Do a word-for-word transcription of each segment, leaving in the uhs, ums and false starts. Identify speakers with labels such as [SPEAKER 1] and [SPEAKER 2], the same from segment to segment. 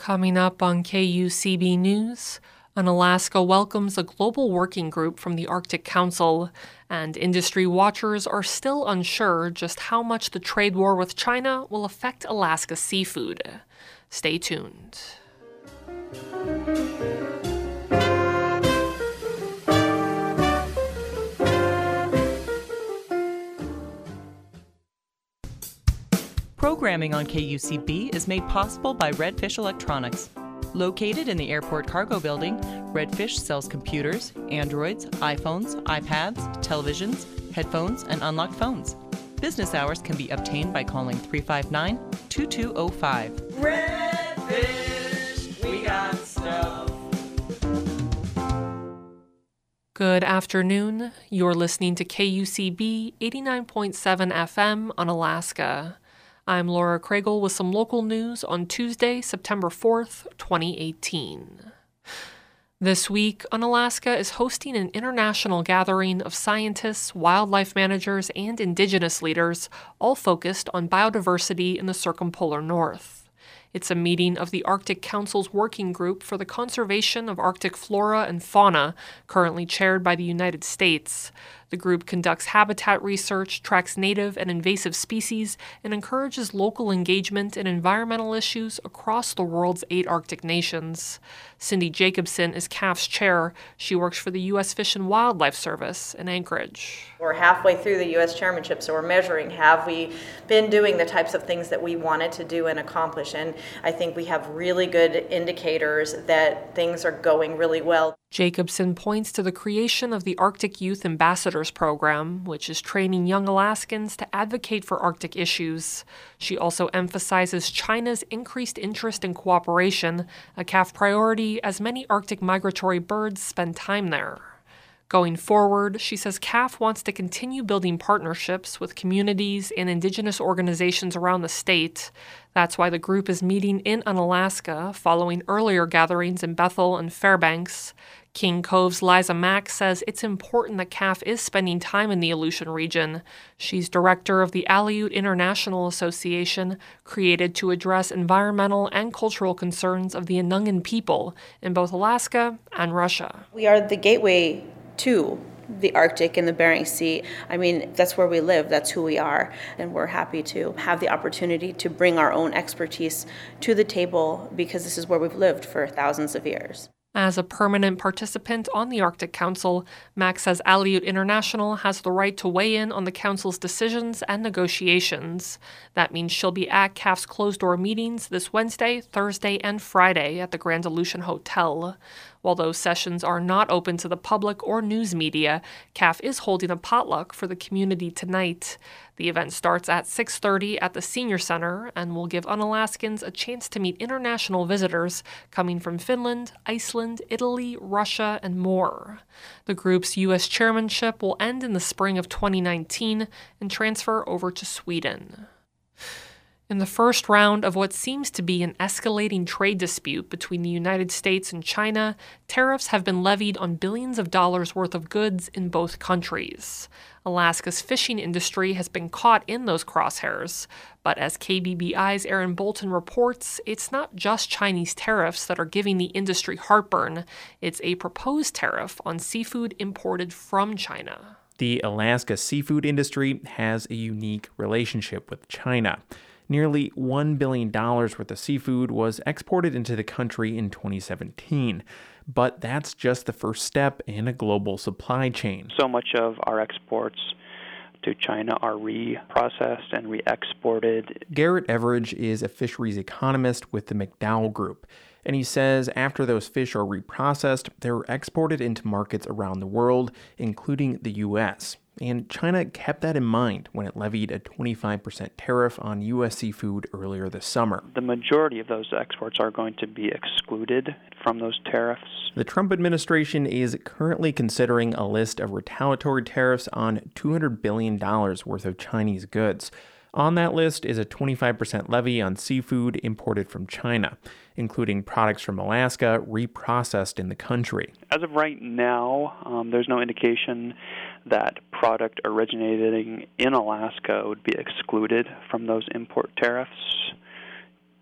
[SPEAKER 1] Coming up on K U C B News, Unalaska welcomes a global working group from the Arctic Council, and industry watchers are still unsure just how much the trade war with China will affect Alaska seafood. Stay tuned.
[SPEAKER 2] Programming on K U C B is made possible by Redfish Electronics. Located in the Airport Cargo Building, Redfish sells computers, Androids, iPhones, iPads, televisions, headphones, and unlocked phones. Business hours can be obtained by calling three five nine, two two zero five.
[SPEAKER 3] Redfish, we got stuff.
[SPEAKER 1] Good afternoon. You're listening to K U C B eighty-nine point seven F M on Alaska. I'm Laura Kragel with some local news on Tuesday, September fourth, twenty eighteen. This week, Unalaska is hosting an international gathering of scientists, wildlife managers, and indigenous leaders, all focused on biodiversity in the circumpolar north. It's a meeting of the Arctic Council's Working Group for the Conservation of Arctic Flora and Fauna, currently chaired by the United States. The group conducts habitat research, tracks native and invasive species, and encourages local engagement in environmental issues across the world's eight Arctic nations. Cindy Jacobson is C A F's chair. She works for the U S Fish and Wildlife Service in Anchorage.
[SPEAKER 4] We're halfway through the U S chairmanship, so we're measuring, have we been doing the types of things that we wanted to do and accomplish? And I think we have really good indicators that things are going really well.
[SPEAKER 1] Jacobson points to the creation of the Arctic Youth Ambassadors Program, which is training young Alaskans to advocate for Arctic issues. She also emphasizes China's increased interest in cooperation, a C A F priority as many Arctic migratory birds spend time there. Going forward, she says C A F wants to continue building partnerships with communities and indigenous organizations around the state. That's why the group is meeting in Unalaska, following earlier gatherings in Bethel and Fairbanks. King Cove's Liza Mack says it's important that C A F is spending time in the Aleutian region. She's director of the Aleut International Association, created to address environmental and cultural concerns of the Anungan people in both Alaska and Russia.
[SPEAKER 5] We are the gateway to the Arctic and the Bering Sea. I mean, that's where we live, that's who we are, and we're happy to have the opportunity to bring our own expertise to the table because this is where we've lived for thousands of years.
[SPEAKER 1] As a permanent participant on the Arctic Council, Max says Aleut International has the right to weigh in on the Council's decisions and negotiations. That means she'll be at C A F's closed-door meetings this Wednesday, Thursday, and Friday at the Grand Aleutian Hotel. While those sessions are not open to the public or news media, C A F is holding a potluck for the community tonight. The event starts at six thirty at the Senior Center and will give Unalaskans a chance to meet international visitors coming from Finland, Iceland, Italy, Russia, and more. The group's U S chairmanship will end in the spring of twenty nineteen and transfer over to Sweden. In the first round of what seems to be an escalating trade dispute between the United States and China, tariffs have been levied on billions of dollars worth of goods in both countries. Alaska's fishing industry has been caught in those crosshairs, but as K B B I's Aaron Bolton reports, it's not just Chinese tariffs that are giving the industry heartburn. It's a proposed tariff on seafood imported from China.
[SPEAKER 6] The Alaska seafood industry has a unique relationship with China. Nearly one billion dollars worth of seafood was exported into the country in twenty seventeen. But that's just the first step in a global supply chain.
[SPEAKER 7] So much of our exports to China are reprocessed and re-exported.
[SPEAKER 6] Garrett Everidge is a fisheries economist with the McDowell Group, and he says after those fish are reprocessed, they're exported into markets around the world, including the U S And China kept that in mind when it levied a twenty-five percent tariff on U S seafood earlier this summer.
[SPEAKER 7] The majority of those exports are going to be excluded from those tariffs.
[SPEAKER 6] The Trump administration is currently considering a list of retaliatory tariffs on two hundred billion dollars worth of Chinese goods. On that list is a twenty-five percent levy on seafood imported from China, including products from Alaska reprocessed in the country.
[SPEAKER 7] As of right now, um, there's no indication that product originating in Alaska would be excluded from those import tariffs.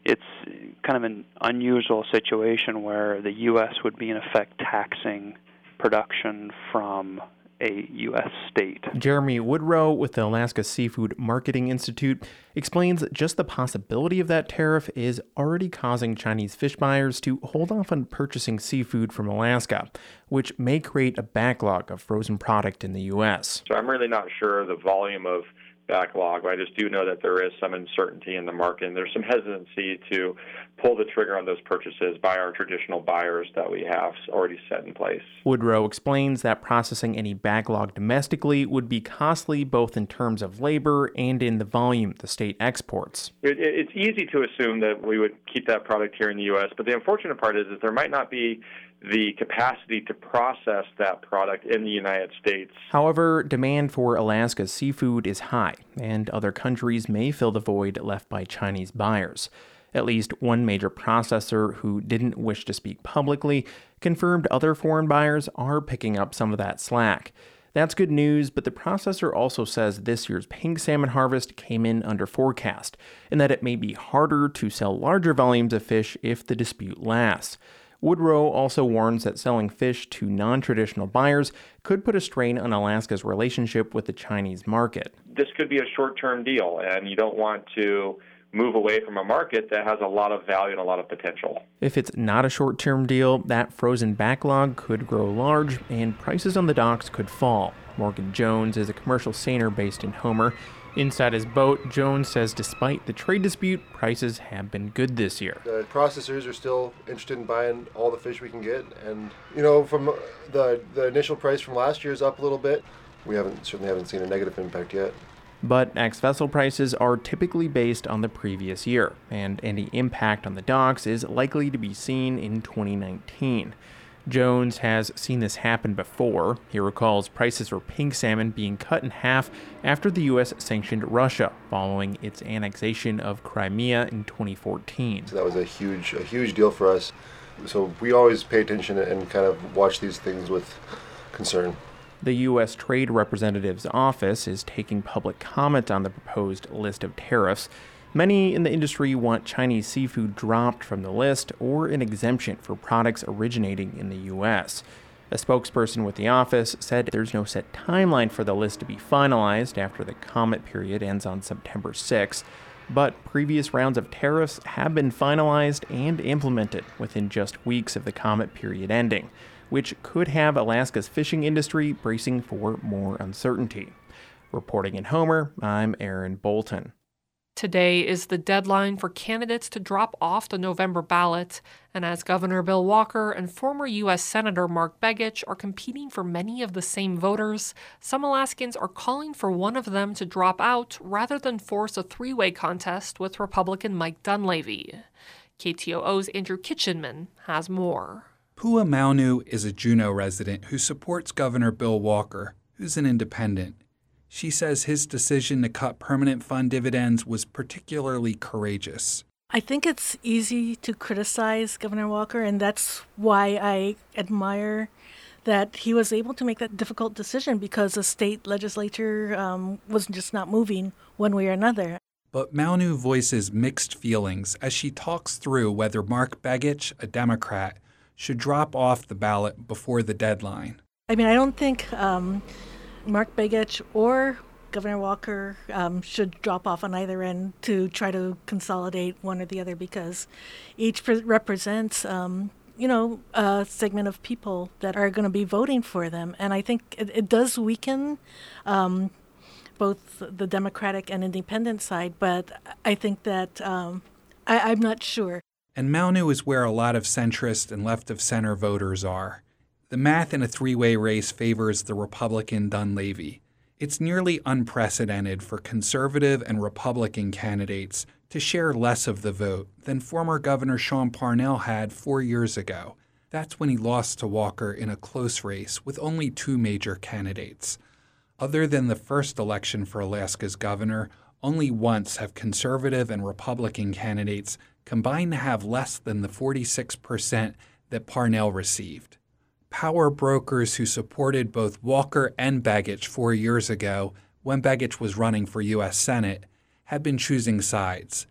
[SPEAKER 7] It's kind of an unusual situation where the U S would be, in effect, taxing production from a U S state.
[SPEAKER 6] Jeremy Woodrow with the Alaska Seafood Marketing Institute explains that just the possibility of that tariff is already causing Chinese fish buyers to hold off on purchasing seafood from Alaska, which may create a backlog of frozen product in the U S.
[SPEAKER 8] So I'm really not sure the volume of backlog, but I just do know that there is some uncertainty in the market, and there's some hesitancy to pull the trigger on those purchases by our traditional buyers that we have already set in place.
[SPEAKER 6] Woodrow explains that processing any backlog domestically would be costly both in terms of labor and in the volume the state exports.
[SPEAKER 8] It, it's easy to assume that we would keep that product here in the U S, but the unfortunate part is that there might not be the capacity to process that product in the United States.
[SPEAKER 6] However, demand for Alaska's seafood is high, and other countries may fill the void left by Chinese buyers. At least one major processor who didn't wish to speak publicly confirmed other foreign buyers are picking up some of that slack. That's good news, but the processor also says this year's pink salmon harvest came in under forecast, and that it may be harder to sell larger volumes of fish if the dispute lasts. Woodrow also warns that selling fish to non-traditional buyers could put a strain on Alaska's relationship with the Chinese market.
[SPEAKER 8] This could be a short-term deal, and you don't want to move away from a market that has a lot of value and a lot of potential.
[SPEAKER 6] If it's not a short-term deal, that frozen backlog could grow large and prices on the docks could fall. Morgan Jones is a commercial seiner based in Homer. Inside his boat, Jones says despite the trade dispute, prices have been good this year.
[SPEAKER 9] The processors are still interested in buying all the fish we can get, and you know, from the the initial price from last year is up a little bit. We haven't certainly haven't seen a negative impact yet.
[SPEAKER 6] But ex-vessel prices are typically based on the previous year, and any impact on the docks is likely to be seen in twenty nineteen. Jones has seen this happen before. He recalls prices for pink salmon being cut in half after the U S sanctioned Russia following its annexation of Crimea in twenty fourteen.
[SPEAKER 9] So that was a huge, a huge deal for us. So we always pay attention and kind of watch these things with concern.
[SPEAKER 6] The U S Trade Representative's office is taking public comment on the proposed list of tariffs. Many in the industry want Chinese seafood dropped from the list or an exemption for products originating in the U S. A spokesperson with the office said there's no set timeline for the list to be finalized after the comment period ends on September sixth, but previous rounds of tariffs have been finalized and implemented within just weeks of the comment period ending, which could have Alaska's fishing industry bracing for more uncertainty. Reporting in Homer, I'm Aaron Bolton.
[SPEAKER 1] Today is the deadline for candidates to drop off the November ballot, and as Governor Bill Walker and former U S Senator Mark Begich are competing for many of the same voters, some Alaskans are calling for one of them to drop out rather than force a three-way contest with Republican Mike Dunleavy. K T O O's Andrew Kitchenman has more.
[SPEAKER 10] Pua Maunu is a Juneau resident who supports Governor Bill Walker, who's an independent. She says his decision to cut permanent fund dividends was particularly courageous.
[SPEAKER 11] I think it's easy to criticize Governor Walker, and that's why I admire that he was able to make that difficult decision because the state legislature um, was just not moving one way or another.
[SPEAKER 10] But Maunu voices mixed feelings as she talks through whether Mark Begich, a Democrat, should drop off the ballot before the deadline.
[SPEAKER 11] I mean, I don't think um, Mark Begich or Governor Walker um, should drop off on either end to try to consolidate one or the other because each pre- represents, um, you know, a segment of people that are going to be voting for them. And I think it, it does weaken um, both the Democratic and independent side, but I think that um, I, I'm not sure.
[SPEAKER 10] And Maunu is where a lot of centrist and left-of-center voters are. The math in a three-way race favors the Republican Dunleavy. It's nearly unprecedented for conservative and Republican candidates to share less of the vote than former Governor Sean Parnell had four years ago. That's when he lost to Walker in a close race with only two major candidates. Other than the first election for Alaska's governor, only once have conservative and Republican candidates combined to have less than the forty-six percent that Parnell received. Power brokers who supported both Walker and Begich four years ago, when Begich was running for U S Senate, have been choosing sides.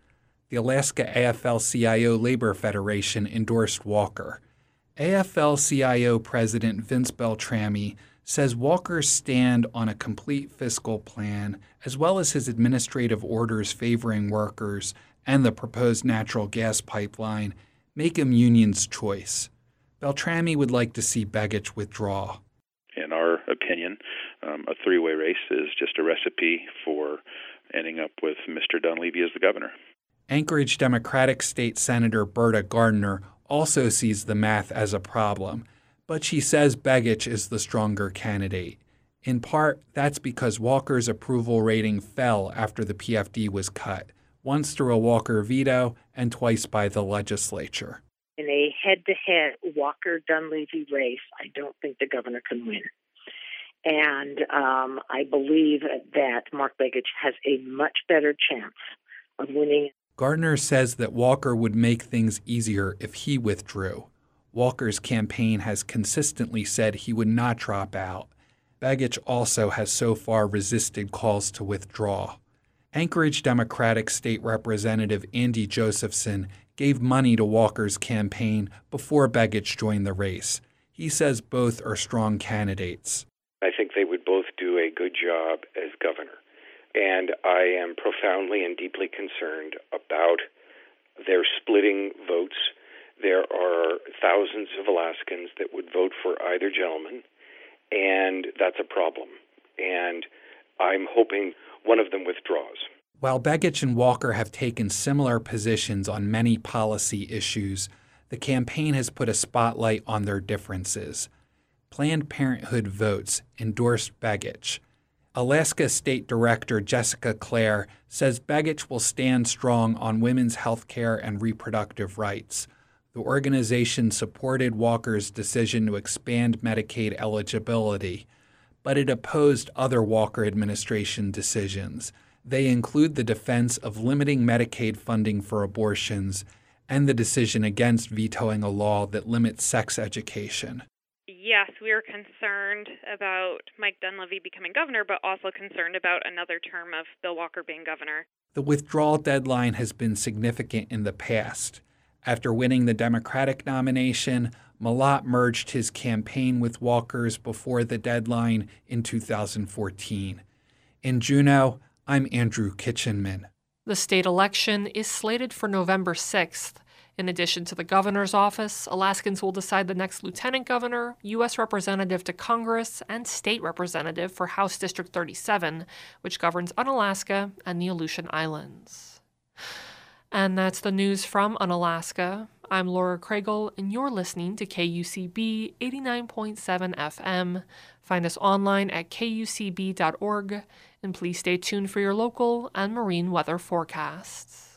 [SPEAKER 10] the Alaska A F L C I O Labor Federation endorsed Walker. A F L C I O President Vince Beltrami says Walker's stand on a complete fiscal plan, as well as his administrative orders favoring workers and the proposed natural gas pipeline, make him union's choice. Beltrami would like to see Begich withdraw.
[SPEAKER 12] In our opinion, um, a three-way race is just a recipe for ending up with Mister Dunleavy as the governor.
[SPEAKER 10] Anchorage Democratic State Senator Berta Gardner also sees the math as a problem, but she says Begich is the stronger candidate. In part, that's because Walker's approval rating fell after the P F D was cut, once through a Walker veto and twice by the legislature.
[SPEAKER 13] In a head-to-head Walker-Dunleavy race, I don't think the governor can win. And um, I believe that Mark Begich has a much better chance of winning.
[SPEAKER 10] Gardner says that Walker would make things easier if he withdrew. Walker's campaign has consistently said he would not drop out. Begich also has so far resisted calls to withdraw. Anchorage Democratic State Representative Andy Josephson gave money to Walker's campaign before Begich joined the race. He says both are strong candidates.
[SPEAKER 14] I think they would both do a good job as governor. And I am profoundly and deeply concerned about their splitting votes. There are thousands of Alaskans that would vote for either gentleman, and that's a problem. And I'm hoping one of them withdraws.
[SPEAKER 10] While Begich and Walker have taken similar positions on many policy issues, the campaign has put a spotlight on their differences. Planned Parenthood Votes endorsed Begich. Alaska State Director Jessica Clare says Begich will stand strong on women's health care and reproductive rights. The organization supported Walker's decision to expand Medicaid eligibility, but it opposed other Walker administration decisions. They include the defense of limiting Medicaid funding for abortions and the decision against vetoing a law that limits sex education.
[SPEAKER 15] Yes, we are concerned about Mike Dunleavy becoming governor, but also concerned about another term of Bill Walker being governor.
[SPEAKER 10] The withdrawal deadline has been significant in the past. After winning the Democratic nomination, Malott merged his campaign with Walker's before the deadline in two thousand fourteen. In Juneau, I'm Andrew Kitchenman.
[SPEAKER 1] The state election is slated for November sixth. In addition to the governor's office, Alaskans will decide the next lieutenant governor, U S representative to Congress, and state representative for House District thirty-seven, which governs Unalaska and the Aleutian Islands. And that's the news from Unalaska. I'm Laura Craigle, and you're listening to K U C B eighty-nine point seven F M. Find us online at K U C B dot org, and please stay tuned for your local and marine weather forecasts.